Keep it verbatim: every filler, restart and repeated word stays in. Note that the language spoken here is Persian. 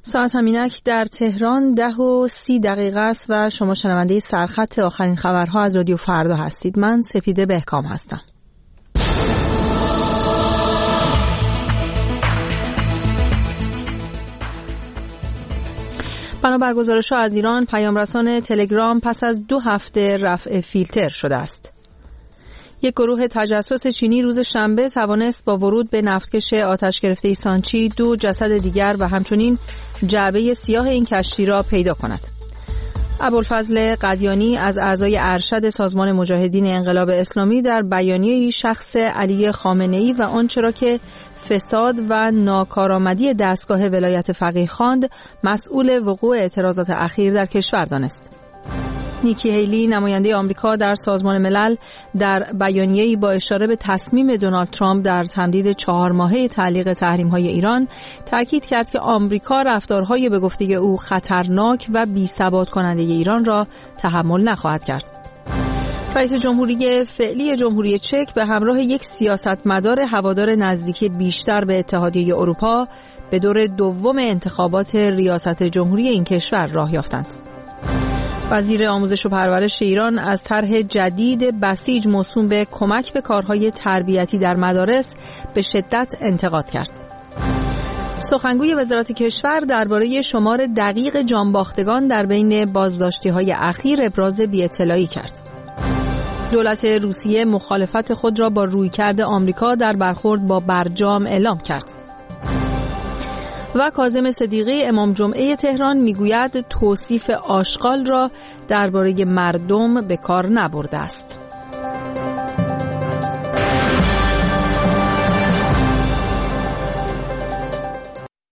ساعت همینک در تهران ده و سی دقیقه است و شما شنونده سرخط آخرین خبرها از رادیو فردا هستید. من سپیده بهکام هستم. بنابر گزارش‌ها از ایران، پیامرسان تلگرام پس از دو هفته رفع فیلتر شده است. یک گروه تجسس چینی روز شنبه توانست با ورود به نفتکش آتش گرفته سانچی دو جسد دیگر و همچنین جعبه سیاه این کشتی را پیدا کند. ابوالفضل قدیانی از اعضای ارشد سازمان مجاهدین انقلاب اسلامی در بیانیه‌ای شخص علی خامنه‌ای و آنچه را که فساد و ناکارآمدی دستگاه ولایت فقیه خواند مسئول وقوع اعتراضات اخیر در کشور دانست. نیکی هیلی نماینده آمریکا در سازمان ملل در بیانیه‌ای با اشاره به تصمیم دونالد ترامپ در تمدید چهار ماهه تعلیق تحریم‌های ایران تاکید کرد که آمریکا رفتارهای به گفته او خطرناک و بی‌ثبات کننده ایران را تحمل نخواهد کرد. رئیس جمهوری فعلی جمهوری چک به همراه یک سیاستمدار هوادار نزدیکی بیشتر به اتحادیه اروپا به دور دوم انتخابات ریاست جمهوری این کشور راه یافتند. وزیر آموزش و پرورش ایران از طرح جدید بسیج موسوم به کمک به کارهای تربیتی در مدارس به شدت انتقاد کرد. سخنگوی وزارت کشور درباره شمار دقیق جانباختگان در بین بازداشتی‌های اخیر ابراز بی‌اطلاعی کرد. دولت روسیه مخالفت خود را با رویکرد آمریکا در برخورد با برجام اعلام کرد. و کاظم صدیقی امام جمعه تهران میگوید توصیف آشغال را درباره مردم به کار نبرده است.